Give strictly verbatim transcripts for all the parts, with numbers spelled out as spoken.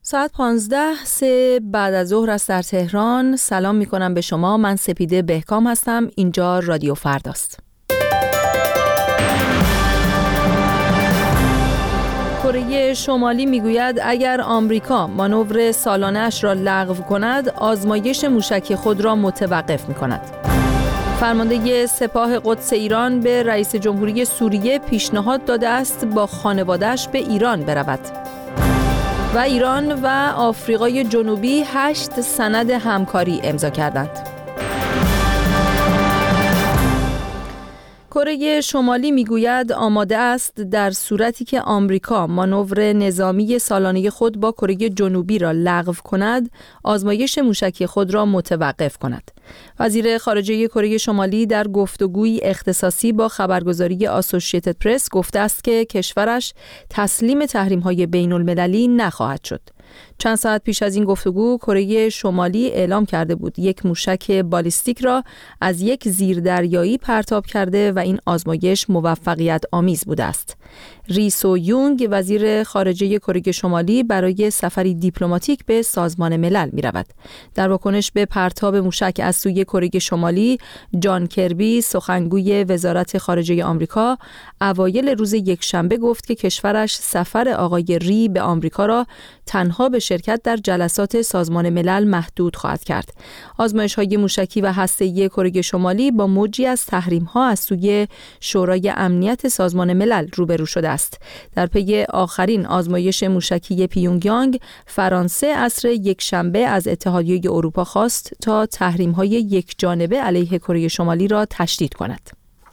ساعت پانزده سه بعد از ظهر است در تهران. سلام می کنم به شما. من سپیده بهکام هستم. اینجا رادیو فرداست. کره شمالی میگوید اگر آمریکا مانور سالانه‌اش را لغو کند، آزمایش موشکی خود را متوقف می‌کند. فرمانده سپاه قدس ایران به رئیس جمهوری سوریه پیشنهاد داده است با خانواده‌اش به ایران برود. و ایران و آفریقای جنوبی هشت سند همکاری امضا کردند. کره شمالی میگوید آماده است در صورتی که آمریکا مانور نظامی سالانه خود با کره جنوبی را لغو کند، آزمایش موشکی خود را متوقف کند. وزیر خارجه کره شمالی در گفتگویی اختصاصی با خبرگزاری آسوشیتد پرس گفته است که کشورش تسلیم تحریم‌های بین‌المللی نخواهد شد. چند ساعت پیش از این گفتگو کره شمالی اعلام کرده بود یک موشک بالیستیک را از یک زیردریایی پرتاب کرده و این آزمایش موفقیت آمیز بوده است. ری سو یونگ وزیر خارجه کره شمالی برای سفری دیپلماتیک به سازمان ملل می رود. در واکنش به پرتاب موشک از سوی کره شمالی، جان کربی سخنگوی وزارت خارجه آمریکا اوایل روز یکشنبه گفت که کشورش سفر آقای ری به آمریکا را تنها به شرکت در جلسات سازمان ملل محدود خواهد کرد. آزمایش‌های موشکی و هسته‌ای کره شمالی با موجی از تحریم‌ها از سوی شورای امنیت سازمان ملل روبرو شده است. در پی آخرین آزمایش موشکی پیونگیانگ، فرانسه عصر یکشنبه از اتحادیه اروپا خواست تا تحریم‌های یکجانبه علیه کره شمالی را تشدید کند.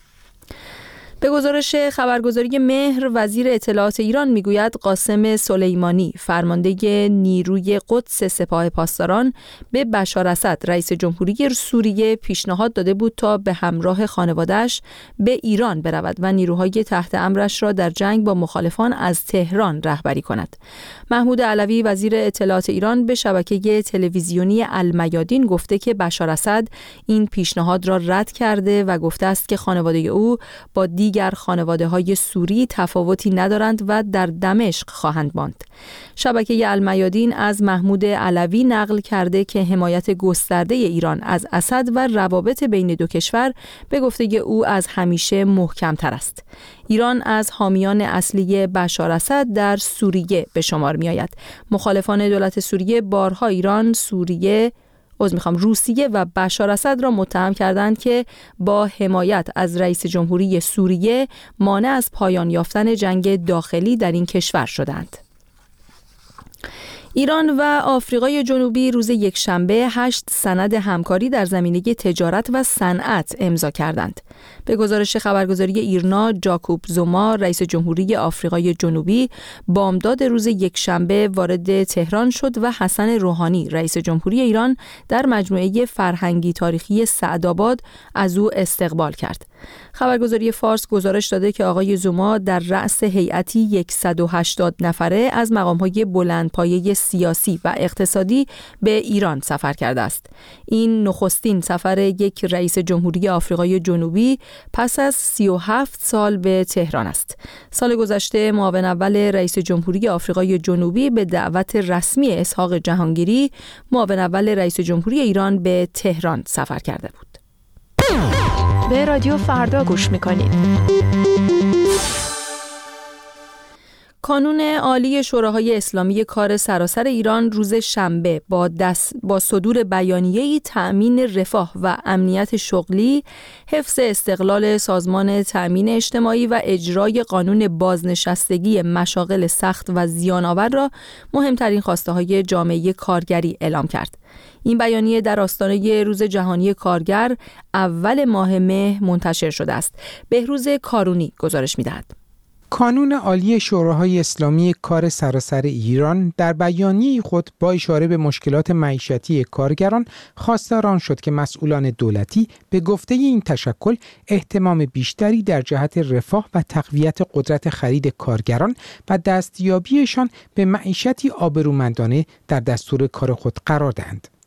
به گزارش خبرگزاری مهر، وزیر اطلاعات ایران میگوید قاسم سلیمانی فرمانده نیروی قدس سپاه پاسداران به بشار اسد رئیس جمهوری سوریه پیشنهاد داده بود تا به همراه خانواده‌اش به ایران برود و نیروهای تحت امرش را در جنگ با مخالفان از تهران رهبری کند. محمود علوی وزیر اطلاعات ایران به شبکه تلویزیونی المیادین گفته که بشار اسد این پیشنهاد را رد کرده و گفته است که خانواده او با دیگر خانواده‌های سوری تفاوتی ندارند و در دمشق خواهند ماند. شبکه المیادین از محمود علوی نقل کرده که حمایت گسترده ایران از اسد و روابط بین دو کشور به گفته او از همیشه محکم‌تر است. ایران از حامیان اصلی بشار اسد در سوریه به شمار می‌آید. مخالفان دولت سوریه بارها ایران، سوریه از میخوام روسیه و بشار اسد را متهم کردند که با حمایت از رئیس جمهوری سوریه مانع از پایان یافتن جنگ داخلی در این کشور شدند. ایران و آفریقای جنوبی روز یکشنبه هشت سند همکاری در زمینه تجارت و صنعت امضا کردند. به گزارش خبرگزاری ایرنا، جاکوب زوما رئیس جمهوری آفریقای جنوبی بامداد روز یکشنبه وارد تهران شد و حسن روحانی رئیس جمهوری ایران در مجموعه فرهنگی تاریخی سعدآباد از او استقبال کرد. خبرگزاری فارس گزارش داده که آقای زوما در رأس هیئتی صد و هشتاد نفره از مقام‌های بلندپایه سیاسی و اقتصادی به ایران سفر کرده است. این نخستین سفر یک رئیس جمهوری آفریقای جنوبی پس از سی و هفت سال به تهران است. سال گذشته معاون اول رئیس جمهوری آفریقای جنوبی به دعوت رسمی اسحاق جهانگیری معاون اول رئیس جمهوری ایران به تهران سفر کرده بود. به رادیو فردا گوش میکنید. کانون عالی شوراهای اسلامی کار سراسر ایران روز شنبه با دست با صدور بیانیه‌ای تأمین رفاه و امنیت شغلی، حفظ استقلال سازمان تأمین اجتماعی و اجرای قانون بازنشستگی مشاغل سخت و زیان‌آور را مهمترین خواسته‌های جامعه کارگری اعلام کرد. این بیانیه در آستانه روز جهانی کارگر اول ماه مه منتشر شده است. بهروز کارونی گزارش می‌دهد. کانون عالی شوراهای اسلامی کار سراسر ایران در بیانیه خود با اشاره به مشکلات معیشتی کارگران خواستار آن شد که مسئولان دولتی به گفته این تشکل اهتمام بیشتری در جهت رفاه و تقویت قدرت خرید کارگران و دستیابیشان به معیشتی آبرومندانه در دستور کار خود قرار دهند.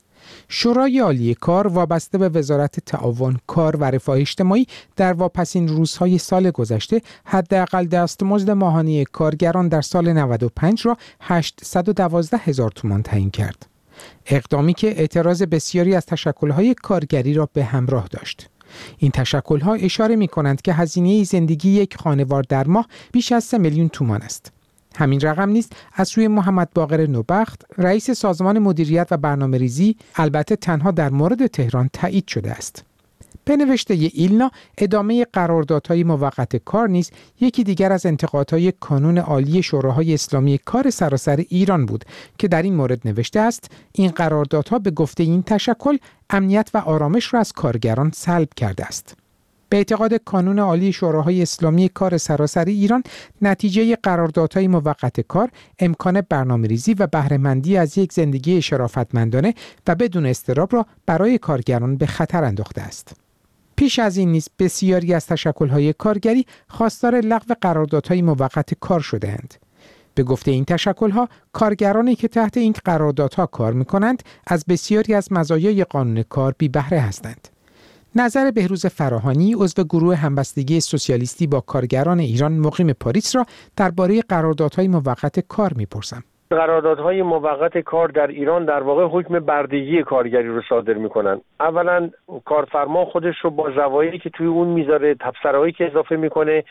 شورای عالی کار وابسته به وزارت تعاون، کار و رفاه اجتماعی در واپسین روزهای سال گذشته حداقل دستمزد ماهانه کارگران در سال نود و پنج را هشتصد و دوازده هزار تومان تعیین کرد. اقدامی که اعتراض بسیاری از تشکل‌های کارگری را به همراه داشت. این تشکل‌ها اشاره می‌کنند که هزینه زندگی یک خانوار در ماه بیش از سه میلیون تومان است. همین رقم نیز از سوی محمد باقر نوبخت، رئیس سازمان مدیریت و برنامه‌ریزی، البته تنها در مورد تهران تایید شده است. به نوشته ایلنا، ادامه قراردادهای موقت کار نیز یکی دیگر از انتقادهای کانون عالی شوراهای اسلامی کار سراسر ایران بود که در این مورد نوشته است این قراردادها به گفته این تشکل امنیت و آرامش را از کارگران سلب کرده است. به اعتقاد کانون عالی شوراهای اسلامی کار سراسر ایران، نتیجه قراردادهای موقت کار امکان برنامه‌ریزی و بهره‌مندی از یک زندگی شرافتمندانه و بدون اضطراب را برای کارگران به خطر انداخته است. پیش از این نیز بسیاری از تشکل‌های کارگری خواستار لغو قراردادهای موقت کار شده‌اند. به گفته این تشکل‌ها، کارگرانی که تحت این قراردادها کار می‌کنند از بسیاری از مزایای قانون کار بی بهره هستند. نظر بهروز فراهانی، عضو گروه همبستگی سوسیالیستی با کارگران ایران مقیم پاریس را درباره قراردادهای موقت کار می‌پرسم. قراردادهای موقت کار در ایران در واقع حکم بردگی کارگری رو صادر میکنن. اولا کارفرما خودش رو با زوایایی که توی اون میذاره، تبصره‌هایی که اضافه میکنه،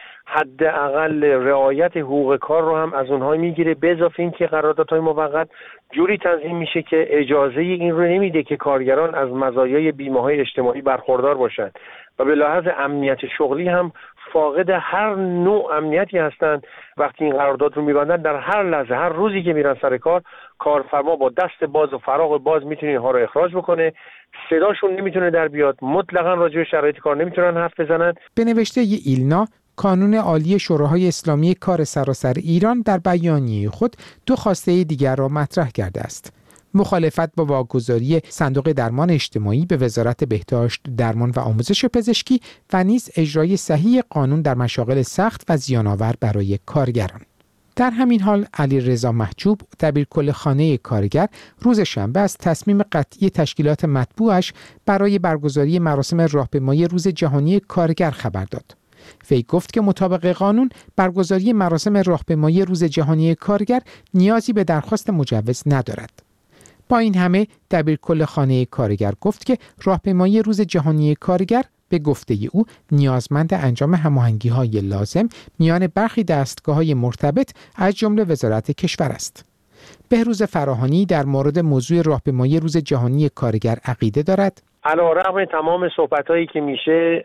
حداقل رعایت حقوق کار رو هم از اونها میگیره. به اضافه اینکه قراردادهای موقت جوری تنظیم میشه که اجازه این رو نمیده که کارگران از مزایای بیمه‌های اجتماعی برخوردار باشند و به لحاظ امنیت شغلی هم فاقد هر نوع امنیتی هستند. وقتی این قرارداد رو می‌بندن، در هر لحظه، هر روزی که میرن سر کار، کارفرما با دست باز و فراغ باز میتونه اینها رو اخراج بکنه، صداشون نمیتونه در بیاد، مطلقاً راجع به شرایط کار نمیتونن حرف بزنن. به نوشته ایلنا، کانون عالی شوراهای اسلامی کار سراسر ایران در بیانیه خود دو خواسته دیگر را مطرح کرده است: مخالفت با واگذاری صندوق درمان اجتماعی به وزارت بهداشت، درمان و آموزش پزشکی و نیز اجرای صحیح قانون در مشاغل سخت و زیان‌آور برای کارگران. در همین حال علیرضا محجوب، دبیرکل خانه کارگر، روز شنبه از تصمیم قطعی تشکیلات مطبوعش برای برگزاری مراسم راهپیمایی روز جهانی کارگر خبر داد. وی گفت که مطابق قانون برگزاری مراسم راهپیمایی روز جهانی کارگر نیازی به درخواست مجوز ندارد. با این همه دبیرکل خانه کارگر گفت که راهپیمایی روز جهانی کارگر به گفته او نیازمند انجام هماهنگی‌های لازم میان برخی دستگاه‌های مرتبط از جمله وزارت کشور است. بهروز فراهانی در مورد موضوع راهپیمایی روز جهانی کارگر عقیده دارد. علیرغم تمام صحبت‌هایی که میشه،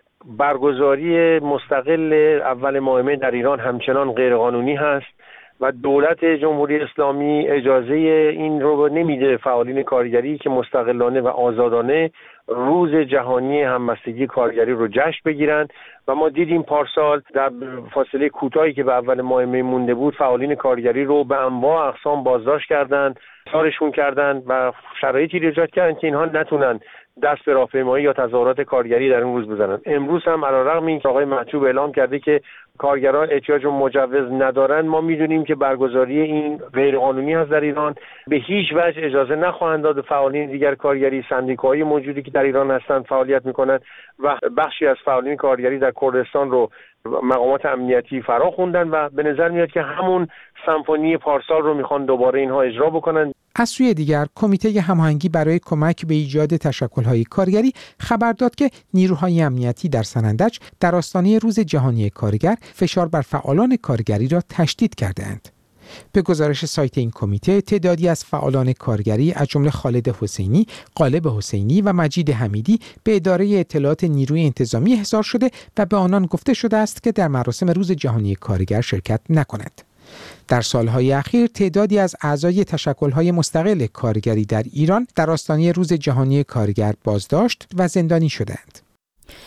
برگزاری مستقل اول ماه می در ایران همچنان غیرقانونی هست و دولت جمهوری اسلامی اجازه این رو نمیده فعالین کارگری که مستقلانه و آزادانه روز جهانی همبستگی کارگری رو جشن بگیرن و ما دیدیم پارسال در فاصله کوتاهی که به اول ماه می مونده بود فعالین کارگری رو به انواع اقسام بازداشت کردند، سارشون کردند و شرایطی ایجاد کردن که اینها نتونن دست به راهپیمایی یا تظاهرات کارگری در این روز بزنن. امروز هم علیرغم اینکه آقای محجوب اعلام کرده که کارگران احتیاج به مجوز ندارن، ما میدونیم که برگزاری این غیر قانونی هست در ایران. به هیچ وجه اجازه نخواهند داد فعالین دیگر کارگری، سندیکاهای موجودی که در ایران هستند فعالیت میکنن و بخشی از فعالین کارگری در کردستان رو مقامات امنیتی فرا خوندن و به نظر میاد که همون سمفونی پارسال رو میخوان دوباره اینها اجرا بکنن. از سوی دیگر، کمیته هماهنگی برای کمک به ایجاد تشکل‌های کارگری خبر داد که نیروهای امنیتی در سنندج در آستانه روز جهانی کارگر فشار بر فعالان کارگری را تشدید کرده‌اند. به گزارش سایت این کمیته، تعدادی از فعالان کارگری از جمله خالد حسینی، غالب حسینی و مجید حمیدی به اداره اطلاعات نیروی انتظامی احضار شده و به آنان گفته شده است که در مراسم روز جهانی کارگر شرکت نکنند. در سالهای اخیر تعدادی از اعضای تشکل‌های مستقل کارگری در ایران در آستانه روز جهانی کارگر بازداشت و زندانی شدند.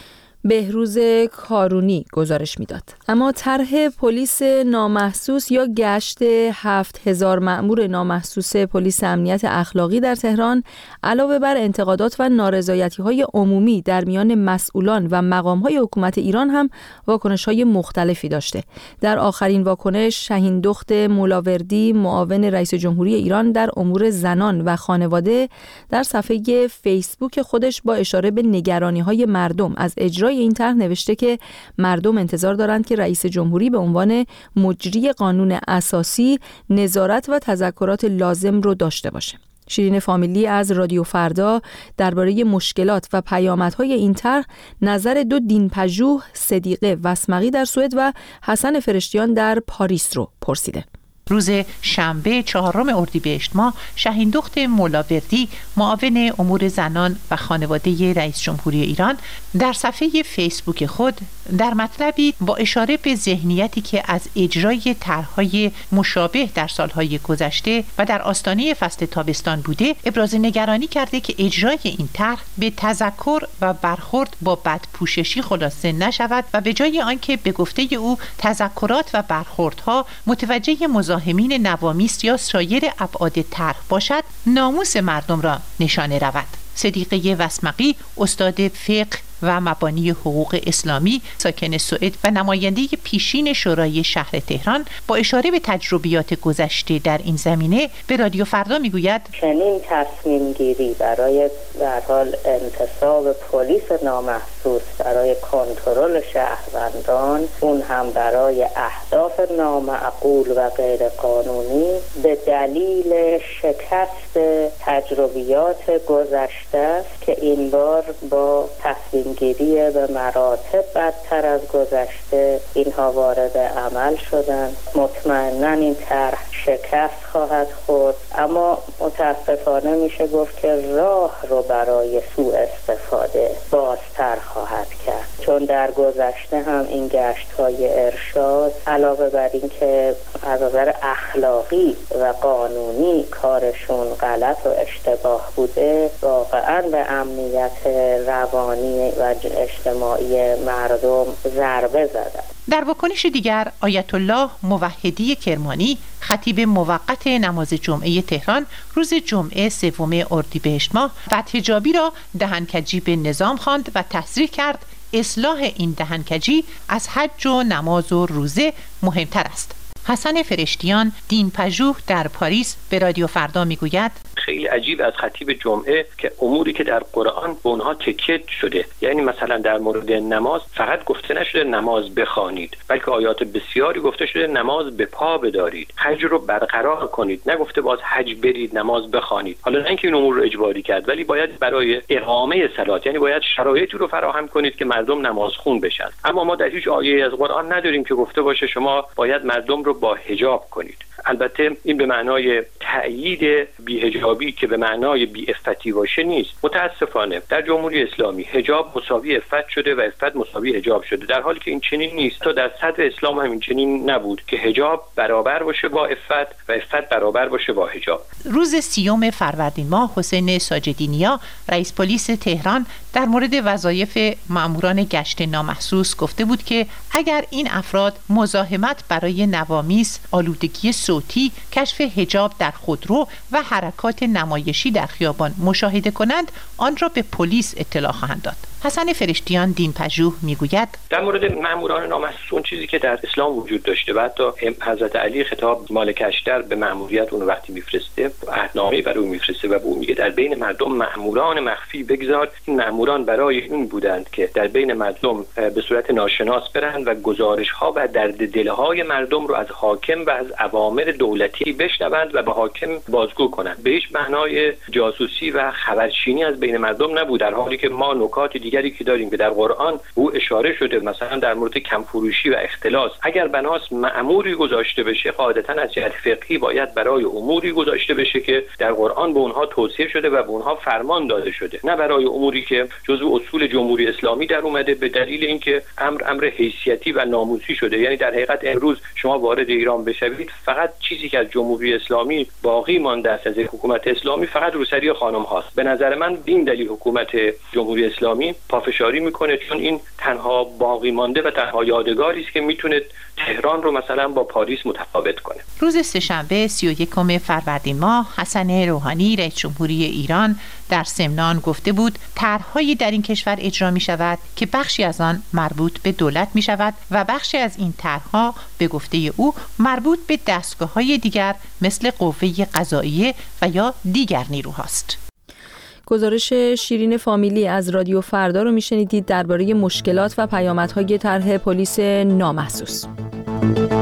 بهروز کارونی گزارش میداد. اما طرح پلیس نامحسوس یا گشت هفت هزار مأمور نامحسوس پلیس امنیت اخلاقی در تهران علاوه بر انتقادات و نارضایتی‌های عمومی در میان مسئولان و مقام‌های حکومت ایران هم واکنش‌های مختلفی داشته. در آخرین واکنش شهیندخت مولاوردی معاون رئیس جمهوری ایران در امور زنان و خانواده در صفحه فیسبوک خودش با اشاره به نگرانی‌های مردم از اجرای این طرح نوشته که مردم انتظار دارند که رئیس جمهوری به عنوان مجری قانون اساسی نظارت و تذکرات لازم رو داشته باشه. شیرین فامیلی از رادیو فردا درباره مشکلات و پیامدهای این طرح نظر دو دینپژوه، صدیقه وسمقی در سوئد و حسن فرشتیان در پاریس رو پرسیده. روز شنبه چهارم اردیبهشت ماه شهیندخت مولاوردی معاون امور زنان و خانواده رئیس جمهوری ایران در صفحه فیسبوک خود در مطلبی با اشاره به ذهنیتی که از اجرای طرح‌های مشابه در سالهای گذشته و در آستانه فصل تابستان بوده ابراز نگرانی کرده که اجرای این طرح به تذکر و برخورد با بدپوششی خلاصه نشود و به جای آنکه به گفته او تذکرات و برخوردها متوجه مزاحمین نوامیس یا سایر ابعاد طرح باشد، ناموس مردم را نشانه رود. صدیقه وسمقی استاد فقه و مبانی حقوق اسلامی ساکن سوئد و نماینده پیشین شورای شهر تهران با اشاره به تجربیات گذشته در این زمینه به رادیو فردا میگوید چنین تصمیم گیری برای در حال انتصاب پلیس نامحسوس برای کنترل شهروندان، اون هم برای اهداف نامعقول و غیر قانونی، به دلیل شکست تجربیات گذشته است که این بار با تصمیم گیری به مراتب بدتر از گذشته اینها وارد عمل شدن. مطمئناً این طرح شکست خواهد خورد، اما متاسفانه میشه گفت که راه رو برای سوء استفاده بازتر خواهد کرد، چون در گذشته هم این گشت‌های ارشاد علاوه بر این که از نظر اخلاقی و قانونی کارشون غلط و اشتباه بوده، واقعاً به امنیت روانی و اجتماعی مردم ضربه زدن. در واکنش دیگر آیت الله موحدی کرمانی خطیب موقت نماز جمعه تهران روز جمعه سوم اردیبهشت ماه بدحجابی را دهنکجی به نظام خواند و تصریح کرد اصلاح این دهنکجی از حج و نماز و روزه مهمتر است. حسن فرشتیان دینپژوه در پاریس به رادیو فردا میگوید خیلی عجیب از خطیب جمعه که اموری که در قرآن به اونها تکیه شده، یعنی مثلا در مورد نماز فقط گفته نشده نماز بخوانید، بلکه آیات بسیاری گفته شده نماز به پا بدارید، حج رو برقرار کنید، نگفته باز حج برید نماز بخوانید. حالا نه اینکه این امور رو اجباری کرد، ولی باید برای اقامه صلات، یعنی باید شرایطی رو فراهم کنید که مردم نمازخوان بشن. اما ما در هیچ آیه از قرآن نداریم که گفته باشه شما باید مردم رو با حجاب کنید. البته این به معنای تأیید بی‌حجابی که به معنای بی‌عفتی باشه نیست. متاسفانه در جمهوری اسلامی حجاب مساوی عفت شده و عفت مساوی حجاب شده، در حالی که این چنین نیست. تا در صدر اسلام هم این چنین نبود که حجاب برابر باشه با عفت و عفت برابر باشه با حجاب. روز سیوم فروردین ماه حسین ساجدینیا رئیس پلیس تهران در مورد وظایف ماموران گشت نامحسوس گفته بود که اگر این افراد مزاحمت برای نوامیس، آلودگی صوتی، کشف حجاب در خودرو و حرکات نمایشی در خیابان مشاهده کنند، آن را به پلیس اطلاع خواهند داد. حسن فرشتیان دینپژوه میگوید در مورد ماموران نامحسوس اون چیزی که در اسلام وجود داشته و حتی حضرت علی خطاب مالک اشتر به ماموریت اون وقتی میفرسته عهدنامه‌ای برای اون میفرسته و به اون میگه در بین مردم ماموران مخفی بگذار. این ماموران برای این بودند که در بین مردم به صورت ناشناس برند و گزارش‌ها و درد دل‌های مردم رو از حاکم و از اوامر دولتی بشنوند و به حاکم بازگو کنند. به هیچ معنای جاسوسی و خبرچینی از بین مردم نبود، در حالی که ما نکات دیگری که داریم که در قرآن او اشاره شده، مثلا در مورد کمفروشی و اختلاس. اگر بناس مأموری گذاشته بشه قاعدتاً از جهت فقهی باید برای اموری گذاشته بشه که در قرآن به اونها توصیه شده و به اونها فرمان داده شده، نه برای اموری که جزو اصول جمهوری اسلامی در اومده به دلیل اینکه امر امر حیثیتی و ناموسی شده. یعنی در حقیقت امروز شما وارد ایران بشوید، فقط چیزی که از جمهوری اسلامی باقی مانده است از حکومت اسلامی فقط روسری خانم هاست. به نظر من این دلیل حکومت جمهوری اسلامی پافشاری میکنه، چون این تنها باقی مانده و تنها یادگاری است که میتونه تهران رو مثلا با پاریس متفاوت کنه. روز سه‌شنبه سی و یکم فروردین ماه حسن روحانی رئیس جمهوری ایران در سمنان گفته بود طرح‌هایی در این کشور اجرا می شود که بخشی از آن مربوط به دولت می شود و بخشی از این طرح‌ها به گفته او مربوط به دستگاه‌های دیگر مثل قوه قضاییه و یا دیگر نیروهاست. گزارش شیرین فامیلی از رادیو فردا رو میشنیدید درباره مشکلات و پیامدهای طرح پلیس نامحسوس.